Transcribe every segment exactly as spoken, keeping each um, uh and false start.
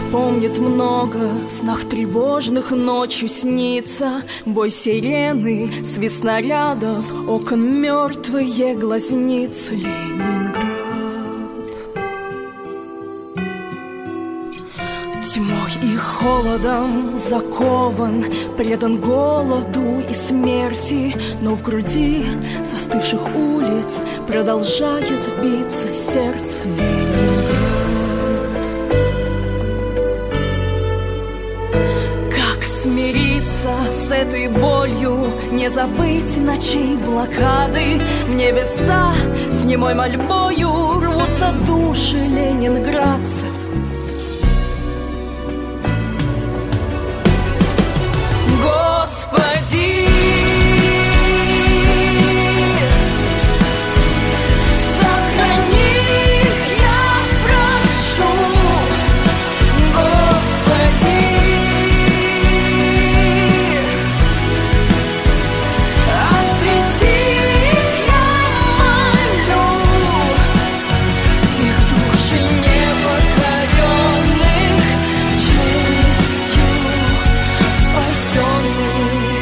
помнит много, в снах тревожных ночью снится бой сирены, свист снарядов, окон мертвые глазницы. Ленинград тьмой и холодом закован, предан голоду и смерти, но в груди застывших улиц продолжает биться сердце. Ленинград. Как смириться с этой болью, не забыть ночей блокады? В небеса с немой мольбою рвутся души ленинградцев. Господи, сохрани их, я прошу. Господи, освети их, я молю. Их души непокоренных честью спасенных.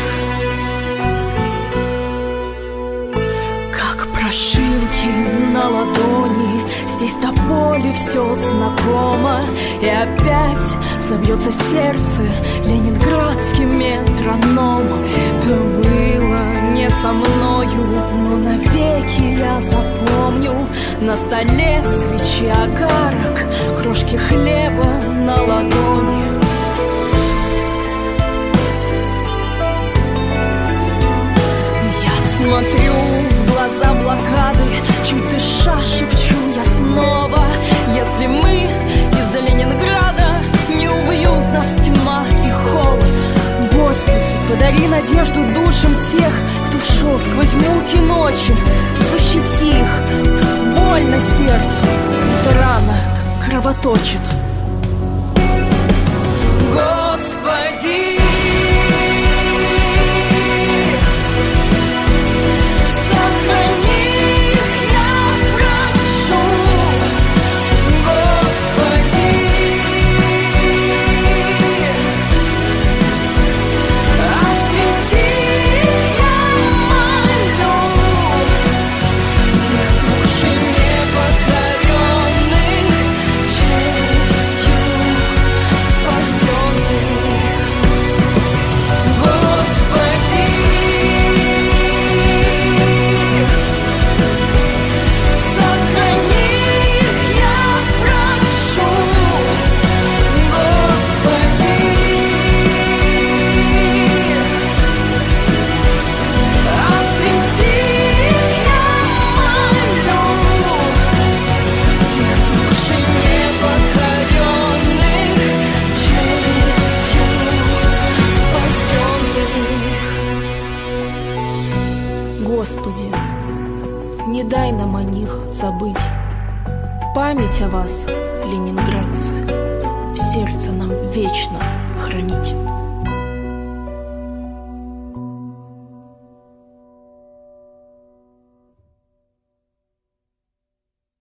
Как прошинки на ладони, здесь до боли все знакомо. И опять забьется сердце ленинградским метрономом. Это было не со мною, но навеки я запомню. На столе свечи, огарок, крошки хлеба на ладони. Смотрю в глаза блокады, чуть дыша шепчу я снова: если мы из-за Ленинграда, не убьют нас тьма и холод. Господи, подари надежду душам тех, кто шел сквозь муки ночи. Защити их, больно сердцу, эта рана кровоточит. Господи, Господи, не дай нам о них забыть. Память о вас, ленинградцы, в сердце нам вечно хранить.